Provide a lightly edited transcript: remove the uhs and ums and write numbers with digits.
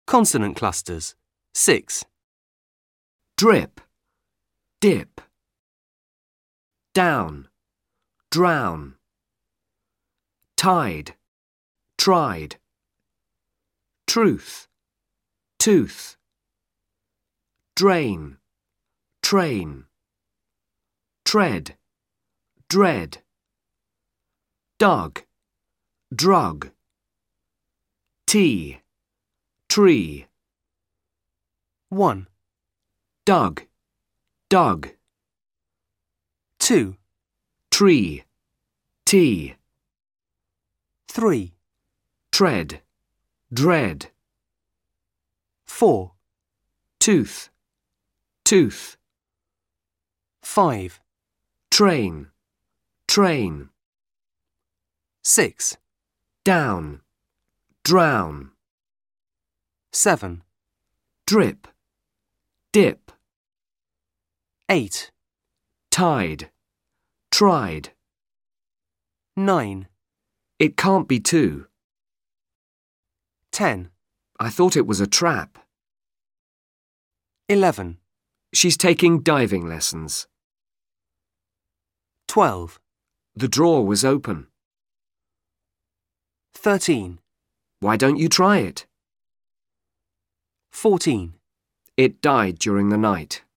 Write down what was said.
Consonant clusters. 6. Drip, dip. Down, drown. Tide, tried. Truth, tooth. Drain, train. Tread, dread. Dug, drug. Tea, tree. 1, Dug, dug. 2, Tree, tea. 3, Tread, dread. 4, Tooth, tooth. 5, Train, train. 6, Down, drown. 7, Drip, dip. 8, Tide, tried. 9, It can't be 2. 10, I thought it was a trap. 11, She's taking diving lessons. 12, The drawer was open. 13, Why don't you try it? 14. It died during the night.